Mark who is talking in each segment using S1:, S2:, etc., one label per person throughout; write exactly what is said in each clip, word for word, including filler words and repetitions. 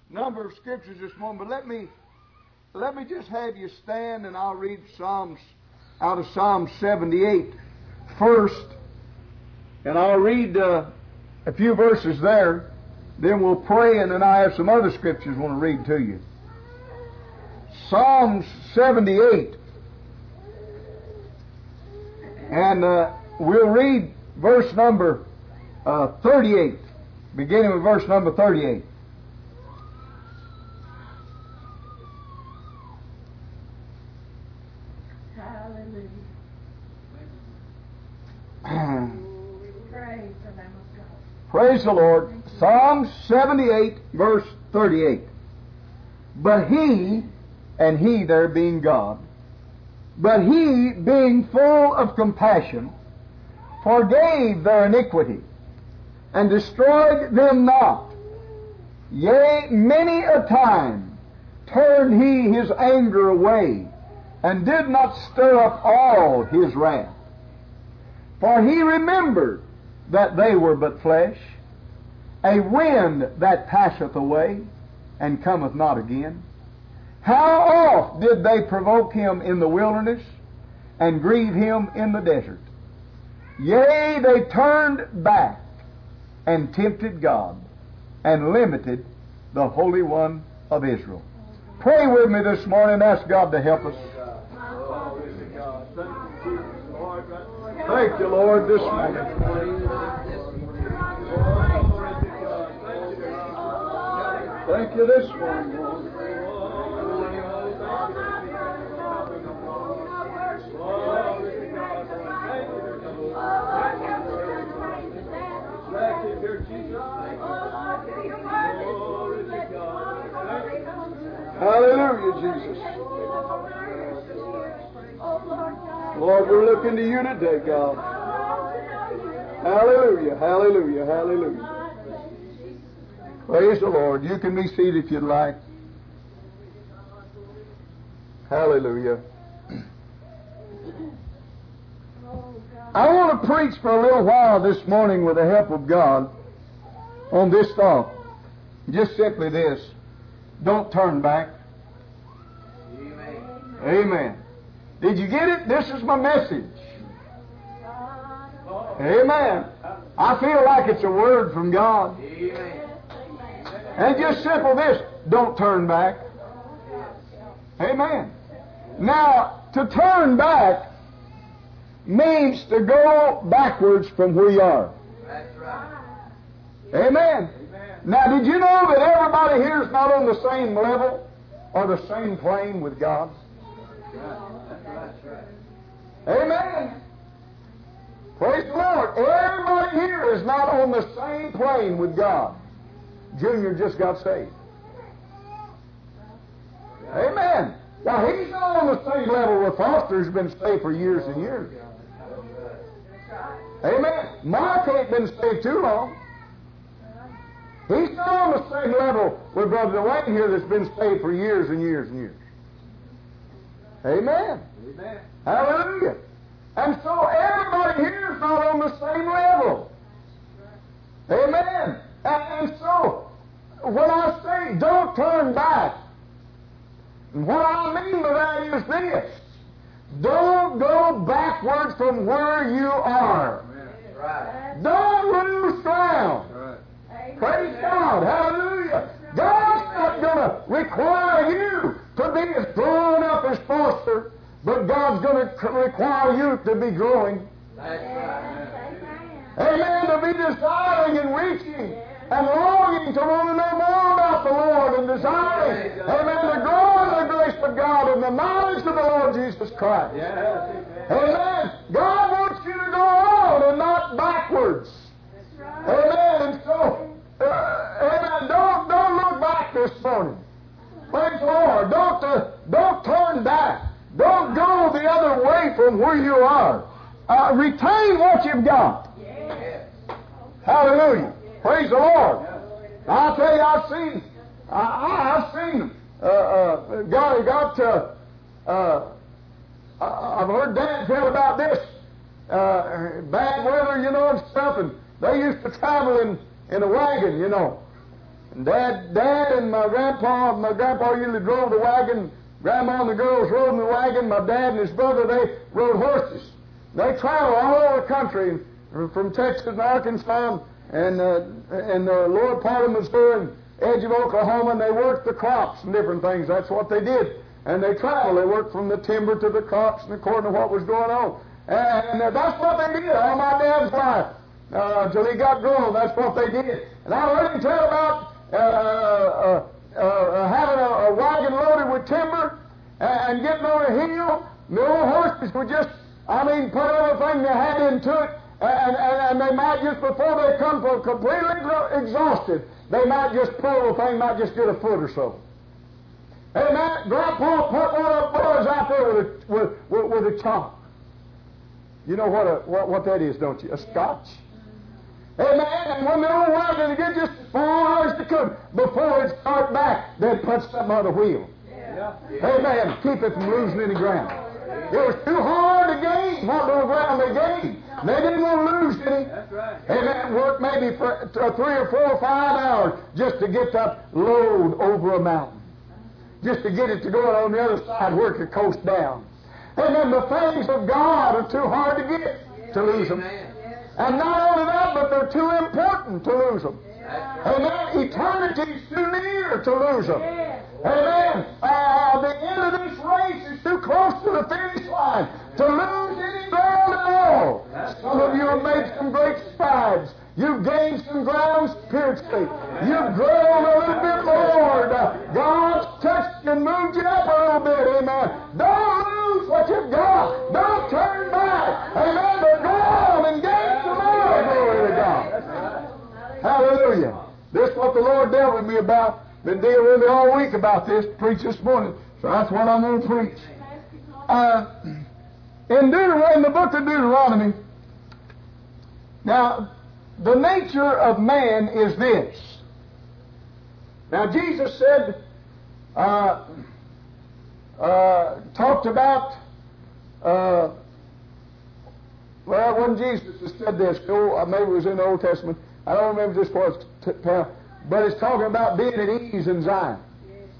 S1: number of scriptures this morning, but let me let me just have you stand, and I'll read Psalms out of Psalm seventy-eight first, and I'll read uh, a few verses there. Then we'll pray, and then I have some other scriptures I want to read to you. Psalms seventy-eight, and uh, we'll read verse number uh, thirty-eight, beginning with verse number thirty-eight.
S2: Hallelujah. Praise the Lamb of God.
S1: Praise the Lord. Psalm seventy-eight, verse thirty-eight. But he, and he there being God, but he, being full of compassion, forgave their iniquity, and destroyed them not. Yea, many a time turned he his anger away, and did not stir up all his wrath. For he remembered that they were but flesh, a wind that passeth away, and cometh not again. How oft did they provoke him in the wilderness, and grieve him in the desert? Yea, they turned back, and tempted God, and limited the Holy One of Israel. Pray with me this morning, ask God to help us. Thank you, Lord, this morning. Thank you this morning, Lord. Hallelujah, Jesus. Lord, we're looking to you today, God. Hallelujah, hallelujah, hallelujah. Praise the Lord. You can be seated if you'd like. Hallelujah. I want to preach for a little while this morning with the help of God on this thought. Just simply this. Don't turn back. Amen. Amen. Did you get it? This is my message. Amen. I feel like it's a word from God. Amen. And just simple this. Don't turn back. Amen. Now, to turn back means to go backwards from where you are. That's right. Amen. Amen. Now, did you know that everybody here is not on the same level or the same plane with God? That's right. That's right. Amen. Praise the Lord. Everybody here is not on the same plane with God. Junior just got saved. Amen. Now, he's not on the same level with Foster, who's been saved for years and years. Amen. Mark ain't been saved too long. He's not on the same level with Brother Dwayne here that's been saved for years and years and years. Amen. Amen. Hallelujah. And so everybody here is not on the same level. Amen. And, and so when I say don't turn back, what I mean by that is this. Don't go backwards from where you are. Right. Don't lose ground. Right. Praise God. Hallelujah. God's not going to require you to be as grown up as Foster, but God's going to require you to be growing. That's right. Amen. To be desiring and reaching and longing to want to know more about the Lord and desiring, amen, to grow in the grace of God and the knowledge of the Lord Jesus Christ. Yes. Amen. God wants you to go on and not backwards. Right. Amen. And so, uh, amen, don't, don't look back this morning. Praise the Lord. Don't, uh, don't turn back. Don't go the other way from where you are. Uh, retain what you've got. Yes. Hallelujah. Praise the Lord. Now, I'll tell you, I've seen, I, I, I've seen, uh, uh, God, got, uh, uh, I've heard Dad tell about this, uh, bad weather, you know, and stuff, and they used to travel in, in a wagon, you know. And Dad, Dad and my grandpa, my grandpa usually drove the wagon. Grandma and the girls rode in the wagon. My dad and his brother, they rode horses. They traveled all over the country, from Texas and Arkansas and uh, and the lower part of Missouri and edge of Oklahoma, and they worked the crops and different things. That's what they did. And they traveled. They worked from the timber to the crops and according to what was going on. And uh, that's what they did all my dad's life. Uh, until he got grown, that's what they did. And I heard him tell about uh, uh, uh, uh, having a, a wagon loaded with timber and, and getting on a hill. The old horses would just, I mean, put everything they had into it, and, and, and they might just, before they come from completely exhausted, they might just pull the thing, might just get a foot or so. Hey, man, Grandpa put one of the boys out there with a, with, with, with a chop. You know what, a, what what that is, don't you? A scotch. Hey, man, and when the old wagon would get just as far as they could, before it start back, they'd put something on the wheel. Yeah. Hey, man, keep it from losing any ground. It was too hard to gain what little ground they gained. They didn't want to lose any. That's right. Hey, man, worked maybe for three or four or five hours just to get that load over a mountain. Just to get it to go on the other side where it could coast down. And then the things of God are too hard to get, to lose them. And not only that, but they're too important to lose them. Amen. Eternity's too near to lose them. Amen. Uh, the end of this race is too close to the finish line to lose any ground at all. Some of you have made some great strides. You've gained some ground spiritually. You've grown a little bit more. God's touched and moved you up a little bit. Amen. Don't lose what you've got. Don't turn back. Amen. But go on and gain some more. Glory to God. Hallelujah. This is what the Lord dealt with me about. Been dealing with me all week about this. Preach this morning. So that's what I'm going to preach. Uh, in, Deuteronomy, in the book of Deuteronomy, now, the nature of man is this. Now, Jesus said, uh, uh, talked about, uh, well, it wasn't Jesus that said this. Oh, maybe it was in the Old Testament. I don't remember this part, but it's talking about being at ease in Zion. Yes.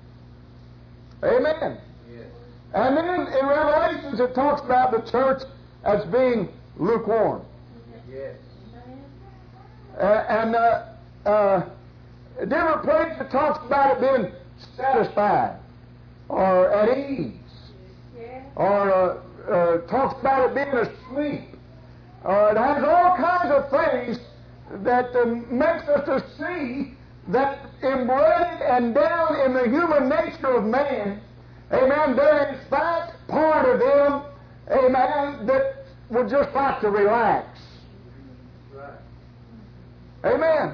S1: Amen. Yes. And then in Revelations it talks about the church as being lukewarm. Yes. Uh, and uh, uh, a different place it talks about it being satisfied or at ease, or uh, uh, talks about it being asleep. Uh, it has all kinds of things that uh, makes us to see that embedded and down in the human nature of man, amen, there is that part of him, amen, that would just like to relax. Amen.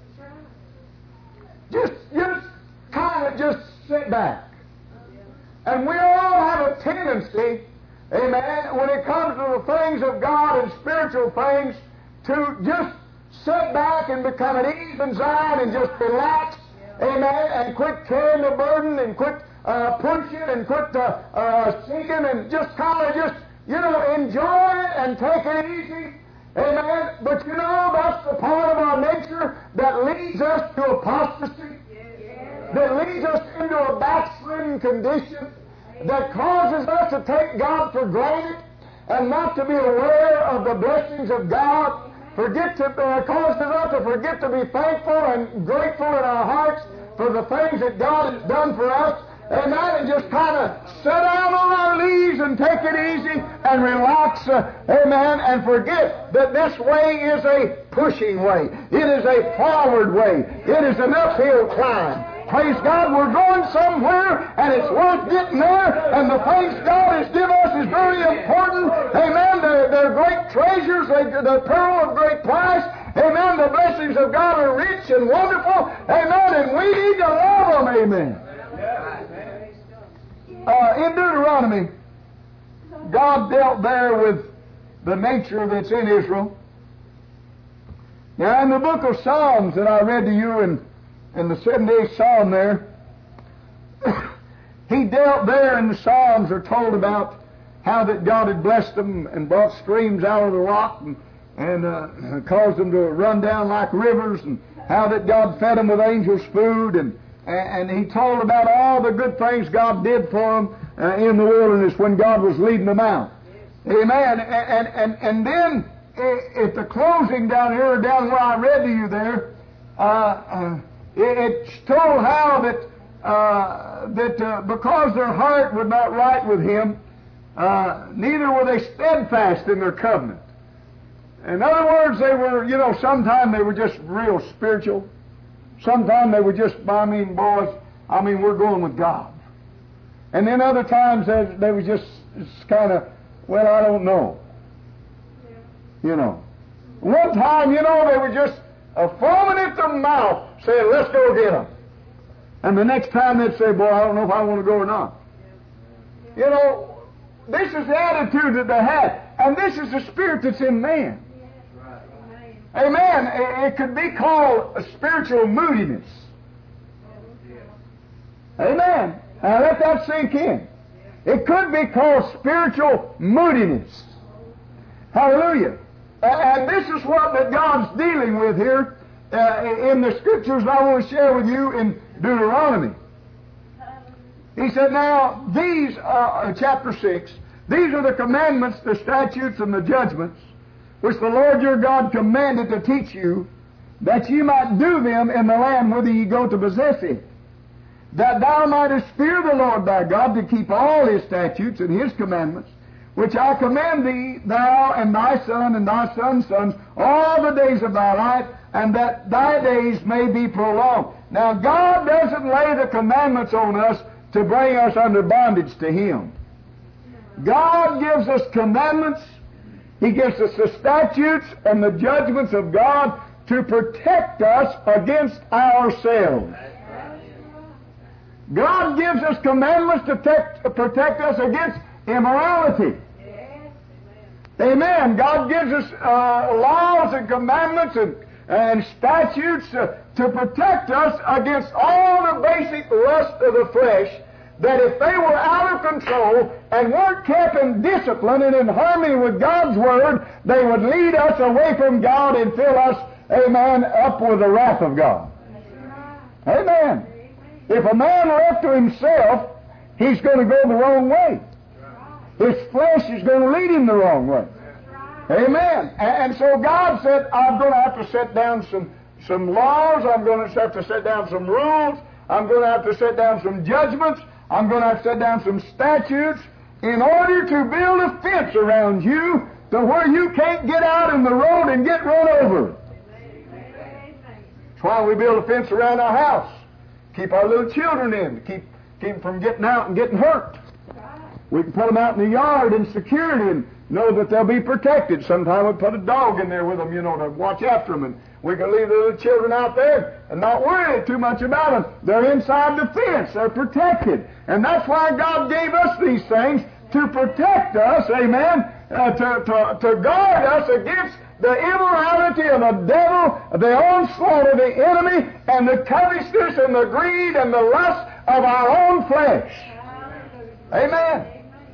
S1: Just, just kind of just sit back. And we all have a tendency, amen, when it comes to the things of God and spiritual things, to just sit back and become at ease in Zion and just relax, amen, and quit carrying the burden and quit uh, pushing and quit uh, uh, seeking and just kind of just, you know, enjoy it and take it easy. Amen. But you know, that's the part of our nature that leads us to apostasy, that leads us into a backslidden condition, that causes us to take God for granted and not to be aware of the blessings of God, forget to, uh, causes us to forget to be thankful and grateful in our hearts for the things that God has done for us. Amen. And just kind of sit down on our knees and take it easy and relax. Uh, amen. And forget that this way is a pushing way. It is a forward way. It is an uphill climb. Praise God, we're going somewhere and it's worth getting there. And the things God has given us is very important. Amen. They're, they're great treasures. They're the pearl of great price. Amen. The blessings of God are rich and wonderful. Amen. And we need to love them. Amen. Uh, in Deuteronomy, God dealt there with the nature that's in Israel. Now, in the book of Psalms that I read to you in, in the seventy-eighth Psalm there, he dealt there in the Psalms are told about how that God had blessed them and brought streams out of the rock and, and uh, caused them to run down like rivers and how that God fed them with angels' food, and, and He told about all the good things God did for them uh, in the wilderness when God was leading them out. Amen. And, and, and then at the closing down here, down where I read to you there, uh, uh, it, it's told how that, uh, that uh, because their heart was not right with Him, uh, neither were they steadfast in their covenant. In other words, they were, you know, sometimes they were just real spiritual. Sometimes they were just, I mean, boys, I mean, we're going with God. And then other times they, they were just kind of, well, I don't know. You know. One time, you know, they were just uh, foaming at the mouth saying, let's go get them. And the next time they'd say, boy, I don't know if I want to go or not. You know, this is the attitude that they had. And this is the spirit that's in man. Amen. It could be called a spiritual moodiness. Amen. Now let that sink in. It could be called spiritual moodiness. Hallelujah. And this is what that God's dealing with here uh, in the Scriptures I want to share with you in Deuteronomy. He said, now, these, uh, chapter six, these are the commandments, the statutes, and the judgments, which the Lord your God commanded to teach you, that ye might do them in the land whither ye go to possess it, that thou mightest fear the Lord thy God, to keep all His statutes and His commandments, which I command thee, thou and thy son and thy son's sons, all the days of thy life, and that thy days may be prolonged. Now, God doesn't lay the commandments on us to bring us under bondage to Him. God gives us commandments. He gives us the statutes and the judgments of God to protect us against ourselves. God gives us commandments to protect, protect us against immorality. Amen. God gives us uh, laws and commandments and, and statutes uh, to protect us against all the basic lust of the flesh, that if they were out of control and weren't kept in discipline and in harmony with God's Word, they would lead us away from God and fill us, amen, up with the wrath of God. Amen. If a man left to himself, he's going to go the wrong way. His flesh is going to lead him the wrong way. Amen. And so God said, I'm going to have to set down some, some laws. I'm going to have to set down some rules. I'm going to have to set down some judgments. I'm going to have to set down some statutes in order to build a fence around you to where you can't get out in the road and get run over. That's why we build a fence around our house. Keep our little children in. Keep, keep them from getting out and getting hurt. We can put them out in the yard in security and know that they'll be protected. Sometimes we put a dog in there with them, you know, to watch after them. And we can leave the little children out there and not worry too much about them. They're inside the fence. They're protected. And that's why God gave us these things, to protect us, amen, uh, to, to, to guard us against the immorality of the devil, the onslaught of the enemy, and the covetousness and the greed and the lust of our own flesh. Amen.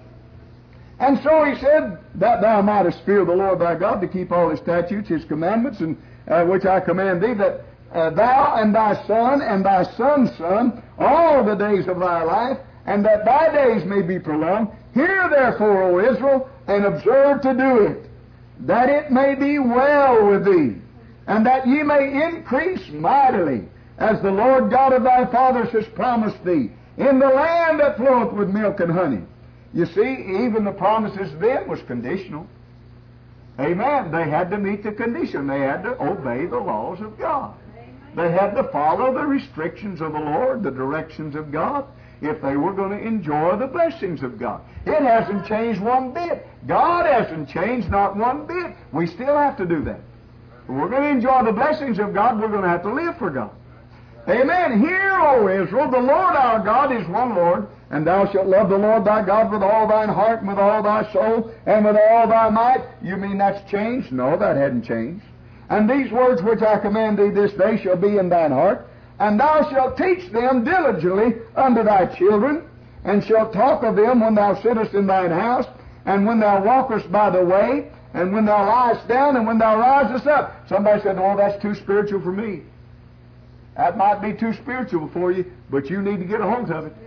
S1: And so he said, that thou mightest fear the Lord thy God, to keep all His statutes, His commandments, and uh, which I command thee, that uh, thou and thy son and thy son's son, all the days of thy life, and that thy days may be prolonged. Hear therefore, O Israel, and observe to do it, that it may be well with thee, and that ye may increase mightily, as the Lord God of thy fathers has promised thee, in the land that floweth with milk and honey. You see, even the promises then was conditional. Amen. They had to meet the condition. They had to obey the laws of God. They had to follow the restrictions of the Lord, the directions of God, if they were going to enjoy the blessings of God. It hasn't changed one bit. God hasn't changed not one bit. We still have to do that. If we're going to enjoy the blessings of God, we're going to have to live for God. Amen. Hear, O Israel, the Lord our God is one Lord, and thou shalt love the Lord thy God with all thine heart, and with all thy soul, and with all thy might. You mean that's changed? No, that hadn't changed. And these words which I command thee this day shall be in thine heart, and thou shalt teach them diligently unto thy children, and shalt talk of them when thou sittest in thine house, and when thou walkest by the way, and when thou liest down, and when thou risest up. Somebody said, oh, that's too spiritual for me. That might be too spiritual for you, but you need to get a hold of it.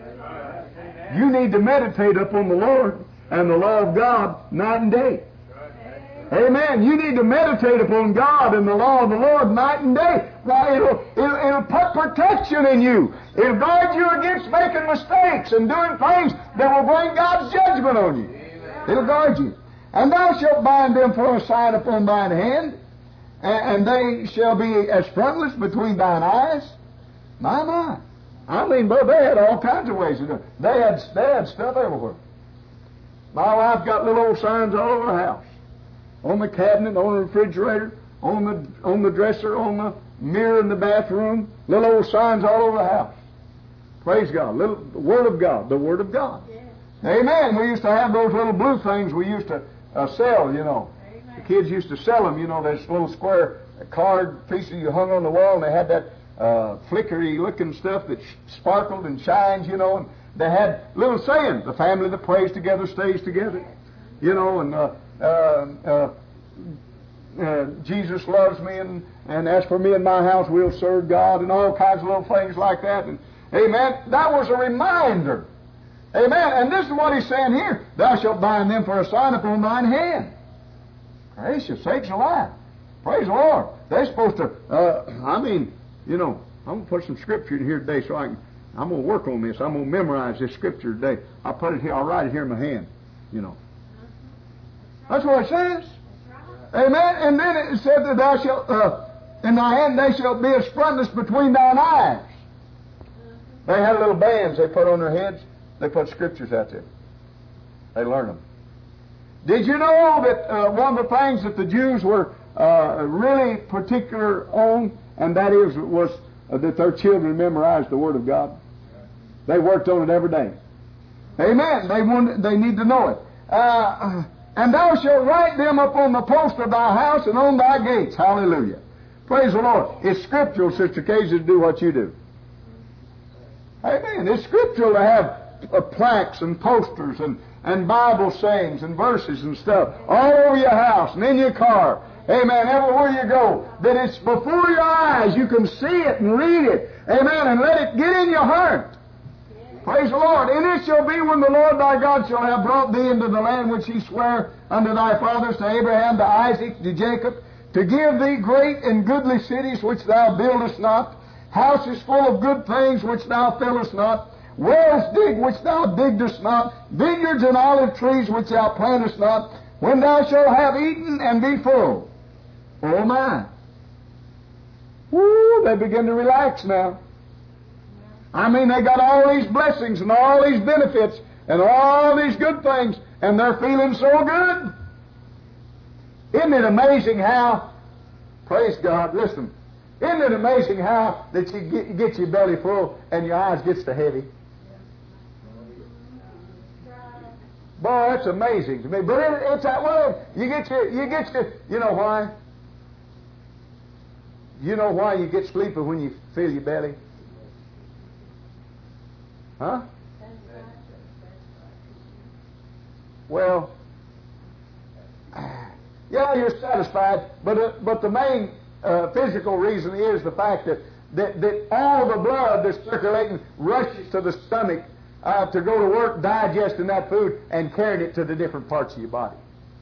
S1: You need to meditate upon the Lord and the law of God night and day. Amen. You need to meditate upon God and the law of the Lord night and day. Why, it'll, it'll, it'll put protection in you. It'll guard you against making mistakes and doing things that will bring God's judgment on you. It'll guard you. And thou shalt bind them for a sign upon thine hand, and, and they shall be as frontlets between thine eyes. My, my. I mean, but they had all kinds of ways to do it. They had, they had stuff everywhere. My wife got little old signs all over the house. On the cabinet, on the refrigerator, on the on the dresser, on the mirror in the bathroom, little old signs all over the house. Praise God. Little the Word of God, the Word of God. Yes. Amen. We used to have those little blue things we used to uh, sell, you know. Amen. The kids used to sell them, you know, this little square card piece that you hung on the wall, and they had that uh, flickery looking stuff that sh- sparkled and shines, you know, and they had little sayings. The family that prays together stays together, you know, and uh, Uh, uh, uh, Jesus loves me, and, and as for me and my house, we'll serve God, and all kinds of little things like that. And amen. That was a reminder. Amen. And this is what he's saying here. Thou shalt bind them for a sign upon thine hand. Gracious sakes alive. Praise the Lord. They're supposed to, uh, I mean, you know, I'm going to put some scripture in here today so I can, I'm going to work on this. I'm going to memorize this scripture today. I'll put it here, I'll write it here in my hand, you know. That's what it says. Amen. And then it said that thou shalt, uh, in thy hand they shall be as frontlets between thine eyes. They had little bands they put on their heads. They put scriptures out there. They learn them. Did you know that uh, one of the things that the Jews were uh, really particular on, and that is was uh, that their children memorized the Word of God? They worked on it every day. Amen. They wanted, they need to know it. Uh, And thou shalt write them upon the post of thy house and on thy gates. Hallelujah. Praise the Lord. It's scriptural, Sister Casey, to do what you do. Amen. It's scriptural to have uh, plaques and posters and, and Bible sayings and verses and stuff all over your house and in your car. Amen. Everywhere you go. That it's before your eyes. You can see it and read it. Amen. And let it get in your heart. Praise the Lord. And it shall be when the Lord thy God shall have brought thee into the land which he sware unto thy fathers, to Abraham, to Isaac, to Jacob, to give thee great and goodly cities which thou buildest not, houses full of good things which thou fillest not, wells dig which thou diggest not, vineyards and olive trees which thou plantest not, when thou shalt have eaten and be full. Oh my. Woo, they begin to relax now. I mean, they got all these blessings and all these benefits and all these good things, and they're feeling so good. Isn't it amazing how, praise God, listen, isn't it amazing how that you get, you get your belly full and your eyes gets to heavy? Boy, that's amazing to me. But it, it's that way. You get your, you get your, you know why? You know why you get sleepy when you feel your belly? Huh? Well, yeah, you're satisfied, but uh, but the main uh, physical reason is the fact that, that, that all the blood that's circulating rushes to the stomach uh, to go to work digesting that food and carrying it to the different parts of your body.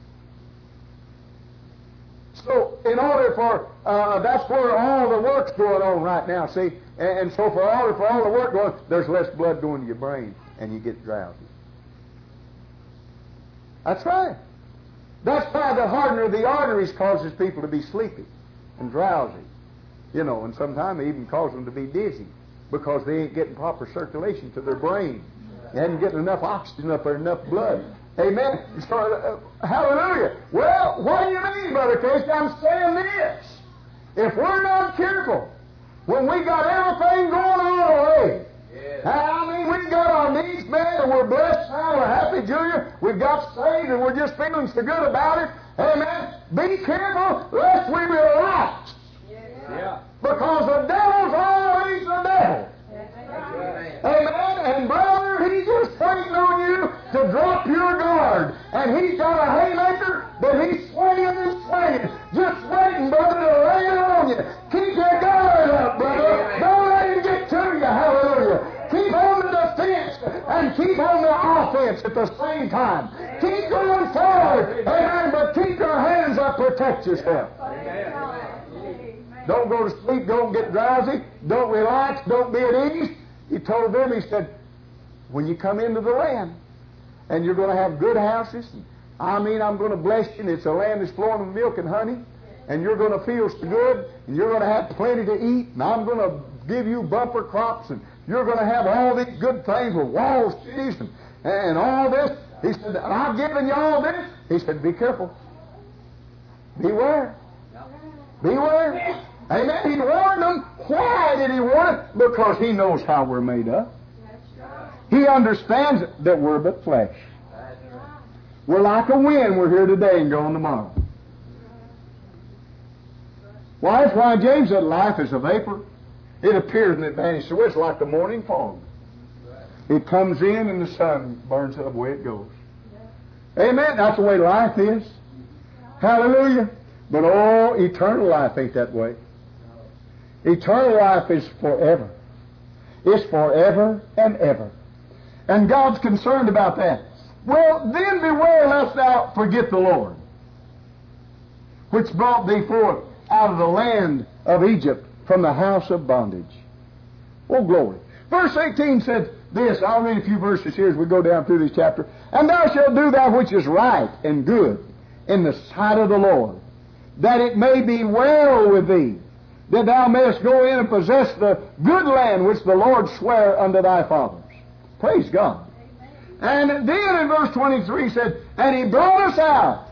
S1: So, in order for, uh, that's where all the work's going on right now, see? And, and so, for all, for all the work going, there's less blood going to your brain, and you get drowsy. That's right. That's why the hardening of the arteries causes people to be sleepy and drowsy. You know, and sometimes it even causes them to be dizzy because they ain't getting proper circulation to their brain. They ain't getting enough oxygen up there, enough blood. Amen. So, uh, hallelujah. Well, what do you mean, Brother Casey? I'm saying this. If we're not careful, when we got everything going on away, yeah. I mean, we got our needs met and we're blessed now, we're happy, Junior. We've got saved and we're just feeling so good about it. Amen. Be careful lest we relax. Yeah. Yeah. Because the devil's always the devil. Amen. Amen. And brother, he's just waiting on you to drop your guard. And he's got a haymaker that he's swinging and swinging. Just waiting, brother, to lay it on you. Keep your guard up, brother. Don't offense at the same time. Keep going forward. Amen. But keep your hands up. Protect yourself. Don't go to sleep. Don't get drowsy. Don't relax. Don't be at ease. He told them, he said, when you come into the land, and you're going to have good houses, and I mean, I'm going to bless you, and it's a land that's flowing with milk and honey, and you're going to feel so good, and you're going to have plenty to eat, and I'm going to give you bumper crops, and you're going to have all these good things with wall cities and, and all this. He said, I've given you all this. He said, be careful. Beware. Beware. Amen. He warned them. Why did he warn them? Because he knows how we're made up. He understands that we're but flesh. We're like a wind. We're here today and gone tomorrow. Why? That's why James said life is a vapor. It appears and it vanishes. So it's like the morning fog. It comes in and the sun burns up away it goes. Amen. That's the way life is. Hallelujah. But oh, eternal life ain't that way. Eternal life is forever. It's forever and ever. And God's concerned about that. Well, then beware lest thou forget the Lord, which brought thee forth out of the land of Egypt from the house of bondage. Oh, glory. Verse eighteen said this. I'll read a few verses here as we go down through this chapter. And thou shalt do that which is right and good in the sight of the Lord, that it may be well with thee, that thou mayest go in and possess the good land which the Lord sware unto thy fathers. Praise God. Amen. And then in verse twenty-three said, and he brought us out.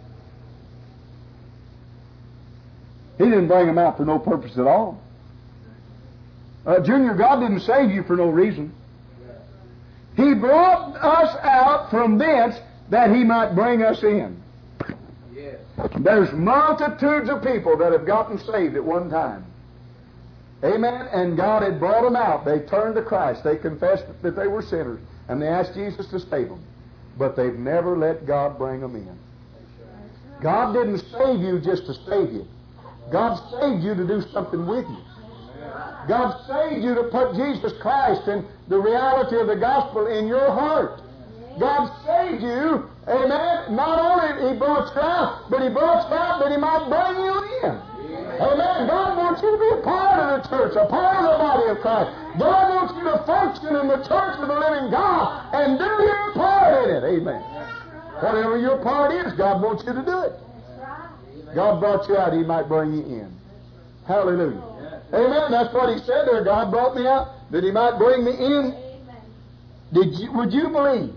S1: He didn't bring them out for no purpose at all. Uh, Junior, God didn't save you for no reason. He brought us out from thence that he might bring us in. Yes. There's multitudes of people that have gotten saved at one time. Amen. And God had brought them out. They turned to Christ. They confessed that they were sinners. And they asked Jesus to save them. But they've never let God bring them in. God didn't save you just to save you. God saved you to do something with you. God saved you to put Jesus Christ and the reality of the gospel in your heart. God saved you, amen. Not only He brought you out, but He brought you out that He might bring you in. Amen. God wants you to be a part of the church, a part of the body of Christ. God wants you to function in the church of the living God and do your part in it. Amen. Whatever your part is, God wants you to do it. God brought you out, He might bring you in. Hallelujah. Amen. That's what He said there. God brought me out that He might bring me in. Did you, would you believe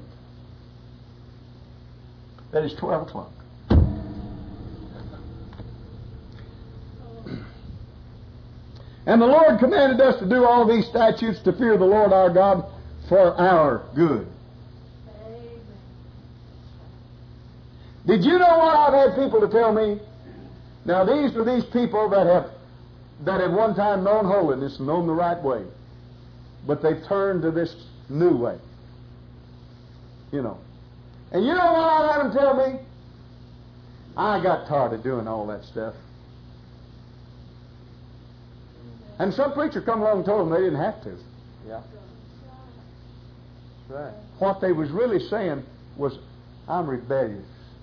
S1: that it's twelve o'clock? And the Lord commanded us to do all these statutes to fear the Lord our God for our good. Amen. Did you know what I've had people to tell me? Now these are these people that have that at one time known holiness and known the right way. But they've turned to this new way. You know. And you know what I had them tell me? I got tired of doing all that stuff. And some preacher come along and told them they didn't have to. Yeah. That's right. What they was really saying was, I'm rebellious.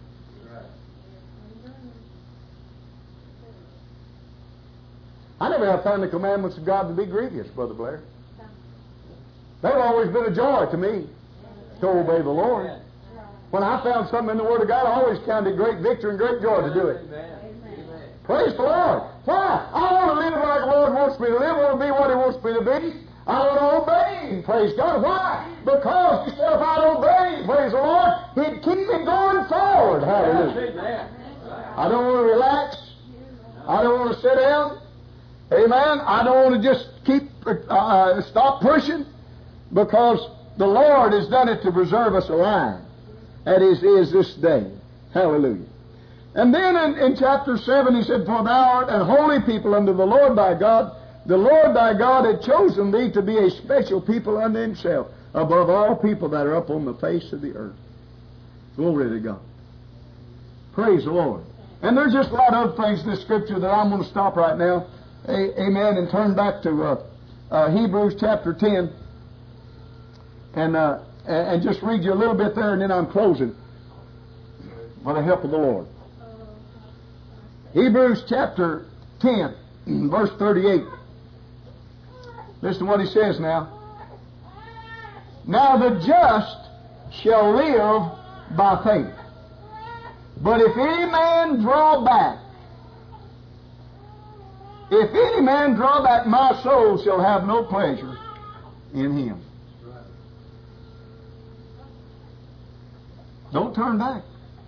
S1: I never have found the commandments of God to be grievous, Brother Blair. They've always been a joy to me to obey the Lord. When I found something in the Word of God, I always counted it great victory and great joy to do it. Amen. Praise the Lord. Why? I want to live like the Lord wants me to live. I want to be what He wants me to be. I want to obey Him. Praise God. Why? Because He said if I'd obey Him, praise the Lord, He'd keep me going forward. Hallelujah. I don't want to relax. I don't want to sit down. Amen. I don't want to just keep uh, stop pushing, because the Lord has done it to preserve us alive. That is, is this day. Hallelujah. And then in, in chapter seven He said, for thou art an holy people unto the Lord thy God. The Lord thy God had chosen thee to be a special people unto Himself, above all people that are up on the face of the earth. Glory to God. Praise the Lord. And there's just a lot of other things in this scripture that I'm going to stop right now. Amen. And turn back to uh, uh, Hebrews chapter ten. And uh, and, and just read you a little bit there, and then I'm closing by the help of the Lord. Hebrews chapter ten, verse thirty-eight. Listen to what he says now. Now the just shall live by faith. But if any man draw back, if any man draw back, my soul shall have no pleasure in him. Don't turn back.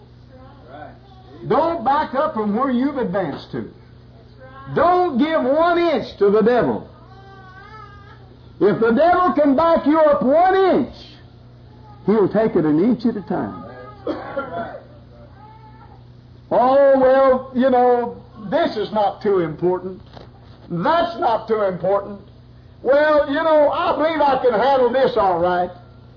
S1: Don't back up from where you've advanced to. Don't give one inch to the devil. If the devil can back you up one inch, he'll take it an inch at a time. Oh, well, you know, this is not too important. That's not too important. Well, you know, I believe I can handle this all right.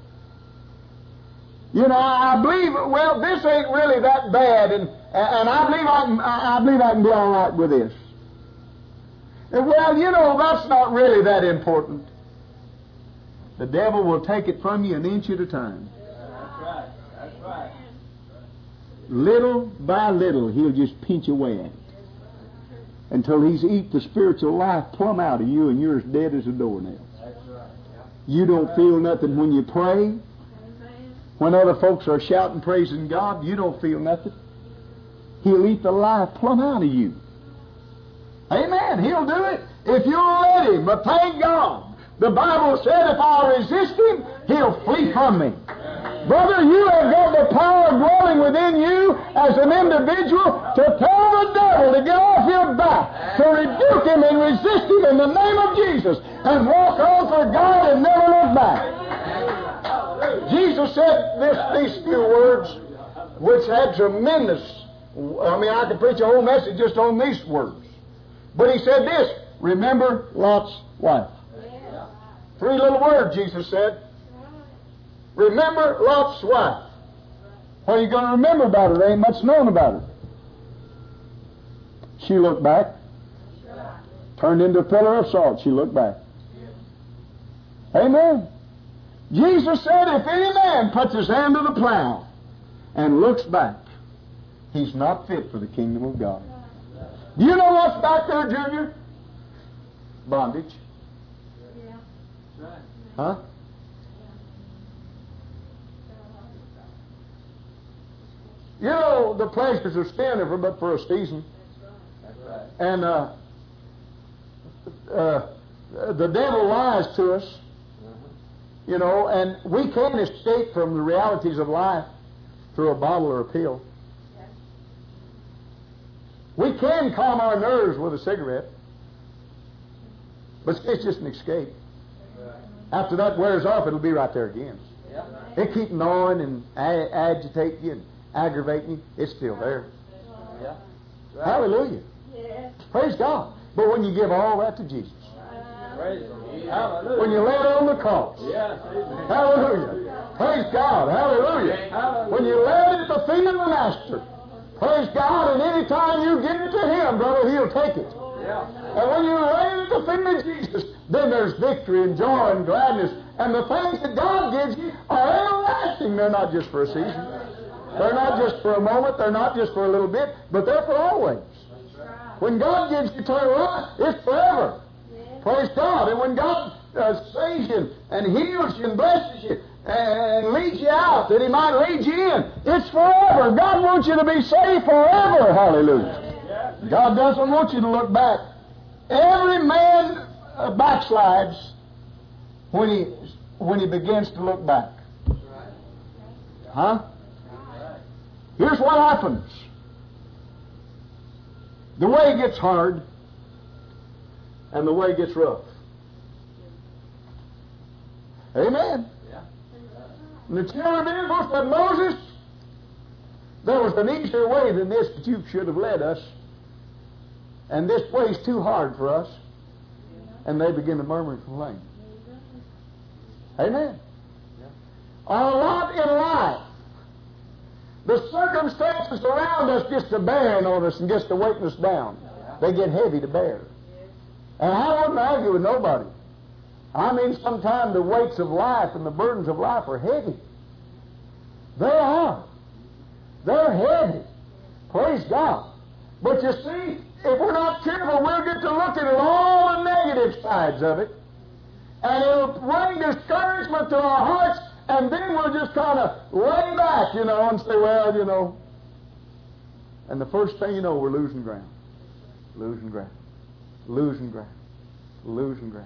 S1: You know, I believe, well, this ain't really that bad, and and I believe I can, I believe I can be all right with this. And well, you know, that's not really that important. The devil will take it from you an inch at a time.
S3: That's right. That's right.
S1: Little by little, he'll just pinch away at it until he's eat the spiritual life plumb out of you, and you're as dead as a doornail.
S3: That's right.
S1: You don't feel nothing when you pray. When other folks are shouting, praising God, you don't feel nothing. He'll eat the life plumb out of you. Amen. He'll do it if you'll let him. But thank God, the Bible said if I'll resist him, he'll flee from me. Brother, you have got the power dwelling within you as an individual to tell the devil to get off your back, to rebuke him and resist him in the name of Jesus, and walk on for God and never look back. Jesus said this, these few words, which had tremendous, I mean, I could preach a whole message just on these words. But he said this, remember Lot's wife. Three little words, Jesus said. Remember Lot's wife. What are you going to remember about her? There ain't much known about her. She looked back. Turned into a pillar of salt. She looked back. Amen. Jesus said, if any man puts his hand to the plow and looks back, he's not fit for the kingdom of God. Do you know what's back there, Junior? Bondage. Huh? You know, the pleasures of sin are but for a season. And uh, uh, the devil lies to us. You know, and we can't escape from the realities of life through a bottle or a pill. We can calm our nerves with a cigarette, but it's just an escape. After that wears off, it'll be right there again. It keeps gnawing and a- agitating you and aggravating you. It's still there. Hallelujah. Praise God. But when you give all that to Jesus, when you lay it on the cross, hallelujah. Praise God. Hallelujah. When you lay it at the feet of the Master, praise God, and any time you give it to Him, brother, He'll take it. And when you lay it at the feet of Jesus, then there's victory and joy and gladness. And the things that God gives you are everlasting. They're not just for a season. They're not just for a moment. They're not just for a little bit, but they're for always. When God gives you eternal life, it's forever. Praise God. And when God uh, saves you and heals you and blesses you and leads you out that He might lead you in, it's forever. God wants you to be saved forever. Hallelujah. God doesn't want you to look back. Every man uh, backslides when he when he begins to look back. Huh? Here's what happens. The way gets hard and the way gets rough. Amen. And the children of Israel said, Moses, there was an easier way than this that you should have led us. And this way's too hard for us. And they begin to murmur and complain. Amen. A lot in life, the circumstances around us gets to bearing on us and gets to weighting us down. They get heavy to bear. And I wouldn't argue with nobody. I mean, sometimes the weights of life and the burdens of life are heavy. They are. They're heavy. Praise God. But you see, if we're not careful, we'll get to looking at all the negative sides of it. And it'll bring discouragement to our hearts, and then we'll just kind of lay back, you know, and say, well, you know. And the first thing you know, we're losing ground. Losing ground. Losing ground. Losing ground.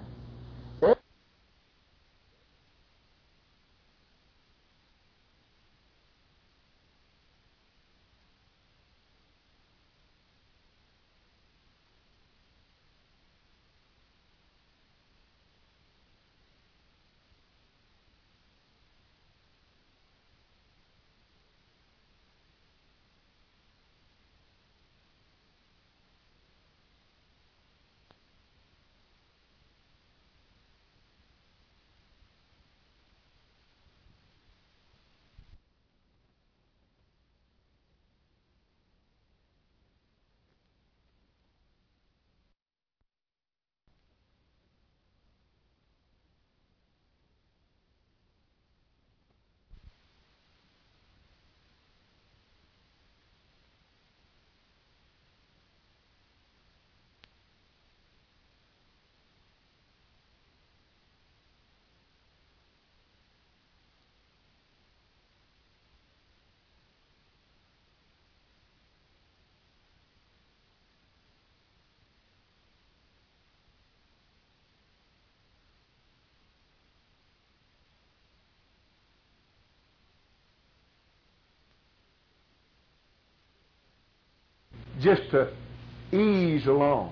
S1: Just to ease along.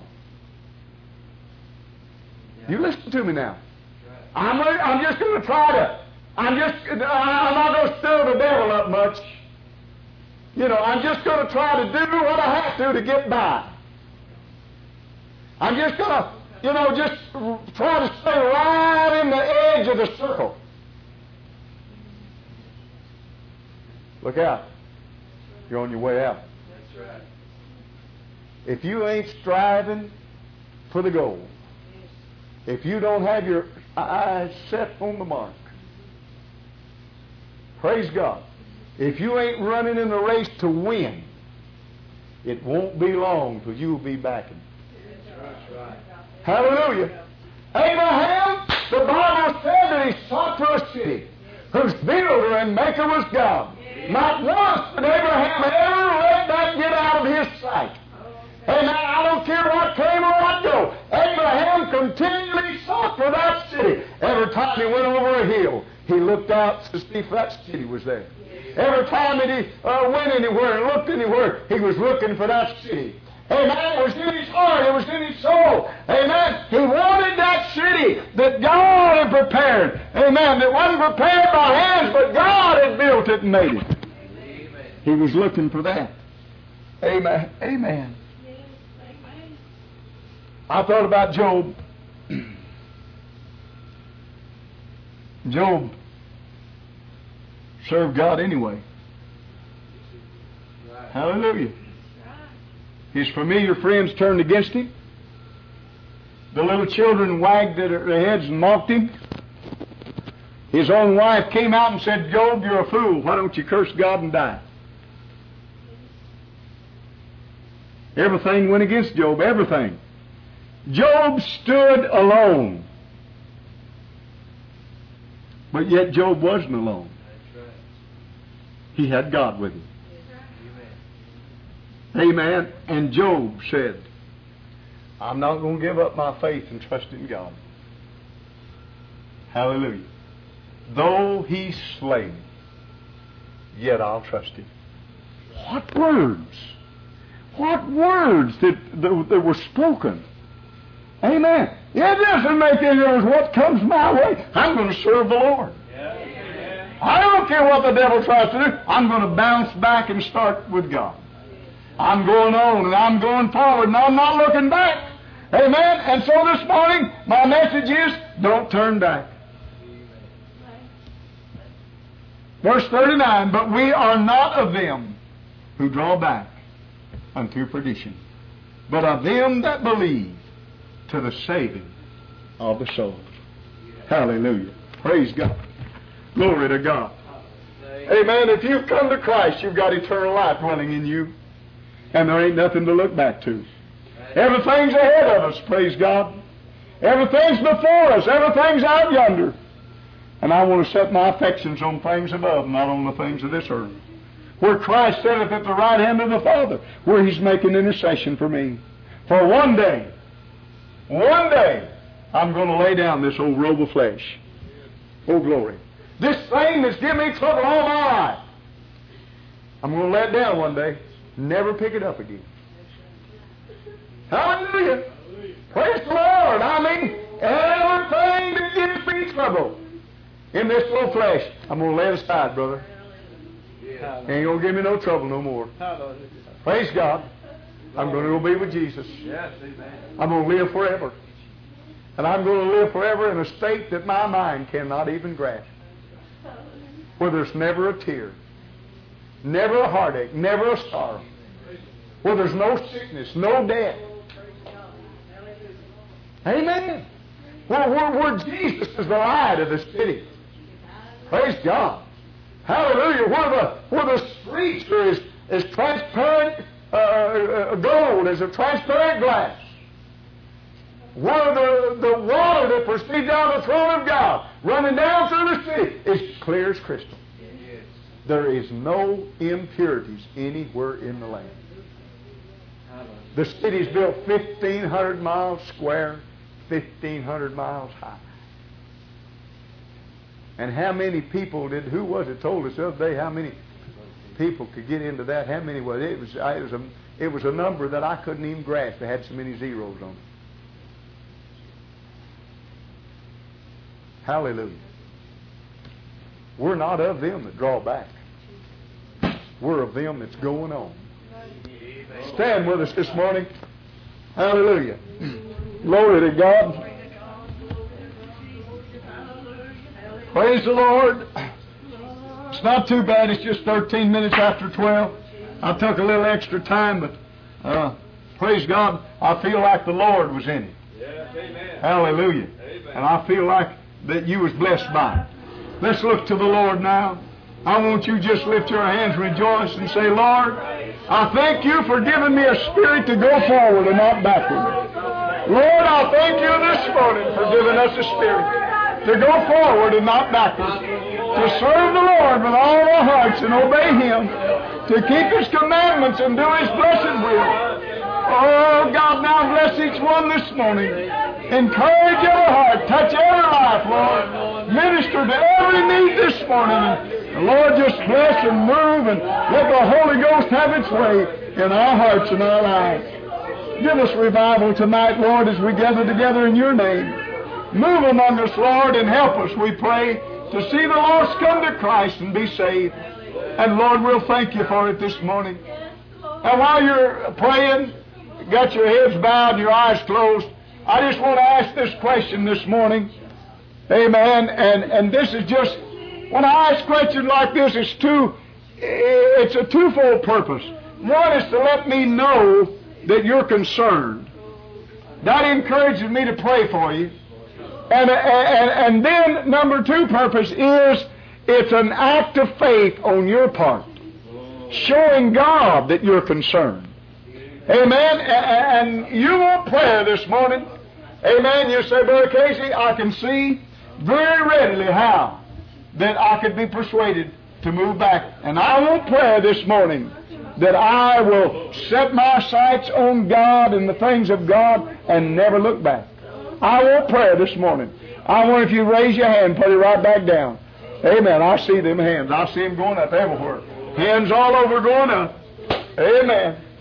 S1: Yeah. You listen to me now. I'm, I'm just going to try to, I'm just, I'm not going to stir the devil up much. You know, I'm just going to try to do what I have to to get by. I'm just going to, you know, just try to stay right in the edge of the circle. Look out. You're on your way out. That's right. If you ain't striving for the goal, if you don't have your eyes set on the mark, praise God, if you ain't running in the race to win, it won't be long till you'll be backing. That's right. Hallelujah. Abraham, the Bible said that he sought for a city whose builder and maker was God. Not once did Abraham ever let that get out of his sight. Amen. I don't care what came or what go. Abraham continually sought for that city. Every time he went over a hill, he looked out to see if that city was there. Every time that he uh, went anywhere and looked anywhere, he was looking for that city. Amen. It was in his heart. It was in his soul. Amen. He wanted that city that God had prepared. Amen. That wasn't prepared by hands, but God had built it and made it. Amen. He was looking for that. Amen. Amen. I thought about Job. Job served God anyway. Right. Hallelujah. His familiar friends turned against him. The little children wagged their heads and mocked him. His own wife came out and said, Job, you're a fool. Why don't you curse God and die? Everything went against Job. Everything. Job stood alone. But yet Job wasn't alone. He had God with him. Amen. And Job said, I'm not going to give up my faith and trust in God. Hallelujah. Though he slay me, yet I'll trust him. What words? What words that, that, that were spoken? Amen. It doesn't make any difference what comes my way. I'm going to serve the Lord. Yeah. I don't care what the devil tries to do. I'm going to bounce back and start with God. I'm going on and I'm going forward and I'm not looking back. Amen. And so this morning, my message is, don't turn back. Verse thirty-nine, but we are not of them who draw back unto perdition, but of them that believe to the saving of the soul. Hallelujah. Praise God. Glory to God. Amen. If you've come to Christ, you've got eternal life dwelling in you. And there ain't nothing to look back to. Everything's ahead of us, praise God. Everything's before us. Everything's out yonder. And I want to set my affections on things above, not on the things of this earth. Where Christ sitteth at the right hand of the Father, where He's making intercession for me. For one day, one day, I'm going to lay down this old robe of flesh. Oh, glory. This thing that's given me trouble all my life, I'm going to let it down one day. Never pick it up again. Hallelujah. Praise the Lord. I mean, everything that gives me trouble in this little flesh, I'm going to lay it aside, brother. Ain't going to give me no trouble no more. Praise God. I'm going to go be with Jesus. I'm going to live forever. And I'm going to live forever in a state that my mind cannot even grasp. Where there's never a tear, never a heartache, never a sorrow. Where there's no sickness, no death. Amen. Where, where, where Jesus is the light of the city. Praise God. Hallelujah. Where the, where the streets are as, as transparent uh, uh, gold as a transparent glass. Where the, the water that proceeds out of the throne of God running down through the city is clear as crystal. There is no impurities anywhere in the land. The city's built fifteen hundred miles square, fifteen hundred miles high. And how many people did, who was it told us the other day how many people could get into that? How many was it? It was, it was, a, it was a number that I couldn't even grasp. It had so many zeros on it. Hallelujah. We're not of them that draw back. We're of them that's going on. Stand with us this morning. Hallelujah. Glory to God. Praise the Lord. It's not too bad. It's just thirteen minutes after twelve. I took a little extra time, but uh, praise God, I feel like the Lord was in it.
S3: Yes, amen.
S1: Hallelujah.
S3: Amen.
S1: And I feel like that you was blessed by it. Let's look to the Lord now. I want you just lift your hands, rejoice, and say, Lord, I thank you for giving me a spirit to go forward and not backward. Lord, I thank you this morning for giving us a spirit to go forward and not backward, to serve the Lord with all our hearts and obey Him, to keep His commandments and do His blessed will. Oh, God, now bless each one this morning. Encourage every heart, touch every life, Lord. Minister to every need this morning. And Lord, just bless and move and let the Holy Ghost have its way in our hearts and our lives. Give us revival tonight, Lord, as we gather together in your name. Move among us, Lord, and help us, we pray, to see the lost come to Christ and be saved. And Lord, we'll thank you for it this morning. And while you're praying, got your heads bowed and your eyes closed, I just want to ask this question this morning. Amen. And and this is just, when I ask questions like this, it's two, it's a twofold purpose. One is to let me know that you're concerned. That encourages me to pray for you. And, and, and then number two purpose is it's an act of faith on your part, showing God that you're concerned. Amen. And you want prayer this morning. Amen. You say, Brother Casey, I can see very readily how that I could be persuaded to move back. And I want prayer this morning that I will set my sights on God and the things of God and never look back. I want prayer this morning. I want if you raise your hand, put it right back down. Amen. I see them hands. I see them going up everywhere. Hands all over going up. Amen.